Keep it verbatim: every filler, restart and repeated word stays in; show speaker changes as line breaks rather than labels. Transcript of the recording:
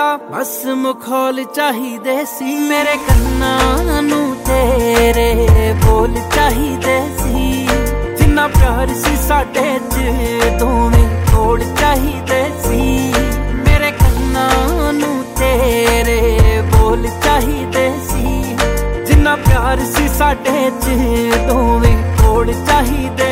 ਤਾਂ ਬਸ ਮਖੌਲ ਚਾਹੀਦੇ ਸੀ। ਮੇਰੇ ਕੰਨਾਂ ਨੂੰ ਤੇਰੇ ਬੋਲ ਚਾਹੀਦੇ ਸੀ। ਜਿੰਨਾ ਪਿਆਰ ਸੀ ਸਾਡੇ ਚ ਦੋਵੇਂ ਕੋਲ ਚਾਹੀਦੇ ਸੀ। ਮੇਰੇ ਕੰਨਾਂ ਨੂੰ ਤੇਰੇ ਬੋਲ ਚਾਹੀਦੇ ਸੀ। ਜਿੰਨਾ ਪਿਆਰ ਸੀ ਸਾਡੇ ਚ ਦੋਵੇਂ ਕੋਲ ਚਾਹੀਦੇ